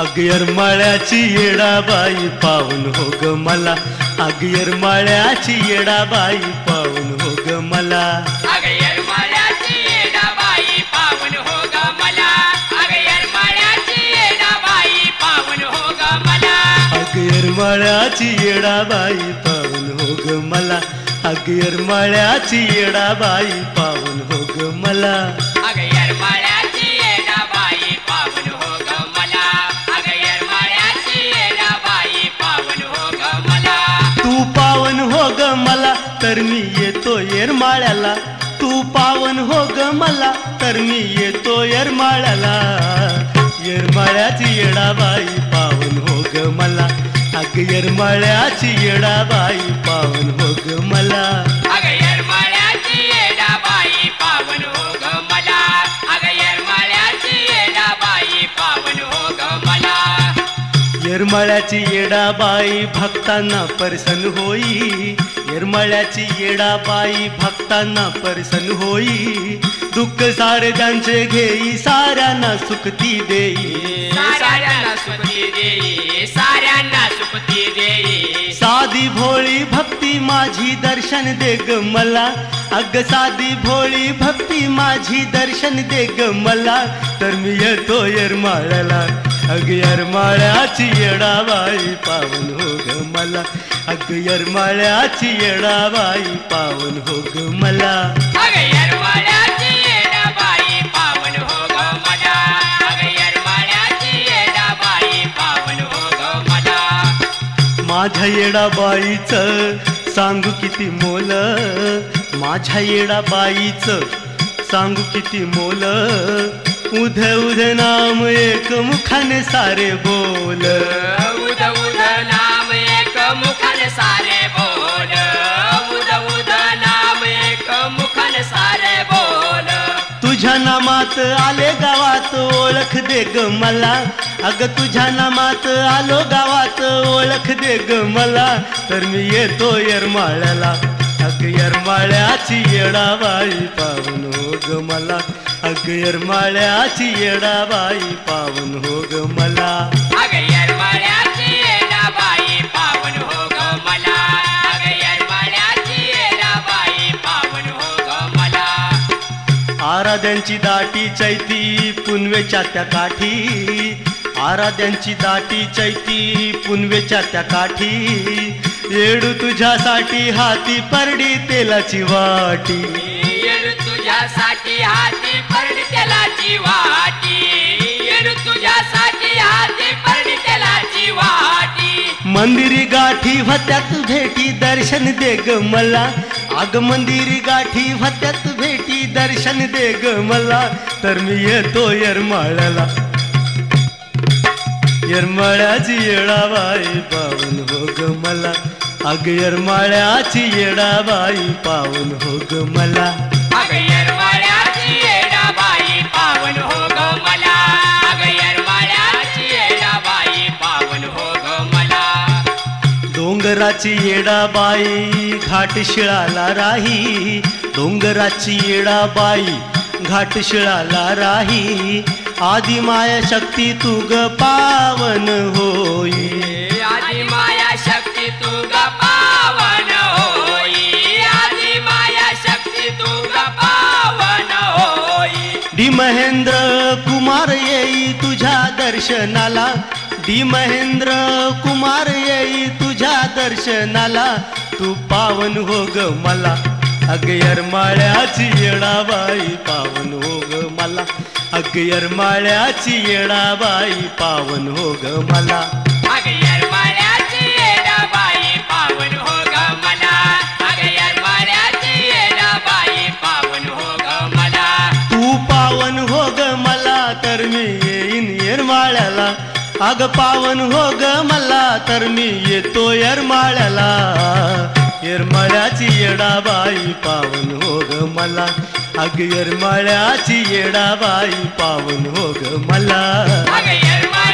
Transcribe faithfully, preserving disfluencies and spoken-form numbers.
अग येरमाळ्याची येडाबाई पावन हो ग मला, अग येरमाळ्याची येडाबाई पावन हो ग मला, अग येरमाळ्याची येडाबाई पावन हो ग मला, अग येरमाळ्याची येडाबाई पावन हो ग मला, अग येरमाळ्याची येडाबाई पावन हो ग मला, अग येरमाळ्याची येडाबाई पावन हो ग मला, अग येरमाळ्याची येडाबाई पावन हो ग मला, अग येरमाळ्याची येडाबाई पावन हो ग मला, तू पावन हो ग मला तर मी येतो येरमाळ्याला, तू पावन हो ग मला तर मी येतो येरमाळ्याला, येरमाळ्याची येडाबाई पावन हो ग मला, अग येरमाळ्याची येडाबाई पावन हो ग मला, अग येरमाळ्याची येडाबाई पावन हो ग मला, अग येरमाळ्याची येडाबाई पावन हो ग मला, येरमाळ्याची येडाबाई भक्तांना परसन होई, येरमाळ्याची येडाबाई भक्तांना परसन होई, दुःख सारे ज्यांचे घेई साऱ्यांना सुखती देई, साऱ्यांना सुखती देई, साऱ्यांना सुखती देई, साधी भोळी भक्ती माझी दर्शन दे ग मला, अग साधी भोळी भक्ती माझी दर्शन दे ग मला, तर मी येतो येरमाळ्याला, अग येरमाळ्याची येडाबाई पावन हो ग मला, अग येरमाळ्याची येडाबाई पावन हो ग मला, अग येरमाळ्याची येडाबाई पावन हो ग मला, अग येरमाळ्याची येडाबाई पावन हो ग मला, माझ्या येडाबाईचं सांगू किती मोल, माझ्या येडाबाईचं सांगू किती मोल, उध उध नाम एक मुखाने सारे बोल, उद उद नाम एक मुखन सारे बोल, उद उद नाम एक मुखन सारे बोल, तुझ्या नामात आले गावात ओळख दे ग मला, अग तुझ्या नामात आलो गावात ओळख दे ग मला, तर मी येतो येरमाळ्याला, अग येरमाळ्याची येडाबाई पावन हो ग मला, अग येरमाळ्याची येडाबाई पावन हो ग मला, अग येरमाळ्याची येडाबाई पावन हो ग मला, अग येरमाळ्याची येडाबाई पावन हो ग मला, आराध्यांची दाटी चैती पुनवेच्या त्या काठी, आराध्यांची दाटी चैती पुनवेच्या त्या काठी, येडू तुझ्यासाठी हाती परडी तेलाची वाटी, येडू तुझ्यासाठी हाती परडी तेलाची वाटी, येडू तुझ्यासाठी हाती परडी तेलाची वाटी, मंदिरी गाठी होत्यात भेटी दर्शन दे ग मला, अग मंदिरी गाठी होत्यात भेटी दर्शन दे ग मला, तर मी येतो येरमाळ्याला, येरमाळ्याची येडाबाई पावन हो ग मला, अग येरमाळ्याची येडाबाई पावन हो ग मला, अग येरमाळ्याची येडाबाई पावन हो ग मला, अग येरमाळ्याची येडाबाई पावन हो ग मला, डोंगराची येडाबाई घाट शिळाला राही, डोंगराची येडाबाई घाट शिळाला राही, आदि माया शक्ती तू ग पावन होई, आदि माया शक्ती तू ग पावन होई, आदि माया शक्ती तू ग पावन होई, डी महेंद्र कुमार येई तुझ्या दर्शनाला, डी महेंद्र कुमार येई तुझ्या दर्शनाला, तू पावन हो ग मला, अग येरमाळ्याची येडाबाई पावन हो ग मला, अग येरमाळ्याची येडाबाई पावन हो ग मला, अग येरमाळ्याची येडाबाई पावन हो ग मला, अग येरमाळ्याची येडाबाई पावन हो ग मला, तू पावन हो ग मला तर मी येईन येरमाळ्याला, अग पावन हो ग मला तर मी येतो येरमाळ्याला, येरमाळ्याची येडाबाई पावन हो ग मला, अग येरमाळ्याची येडाबाई पावन हो ग मला, अग येरमाळ्याची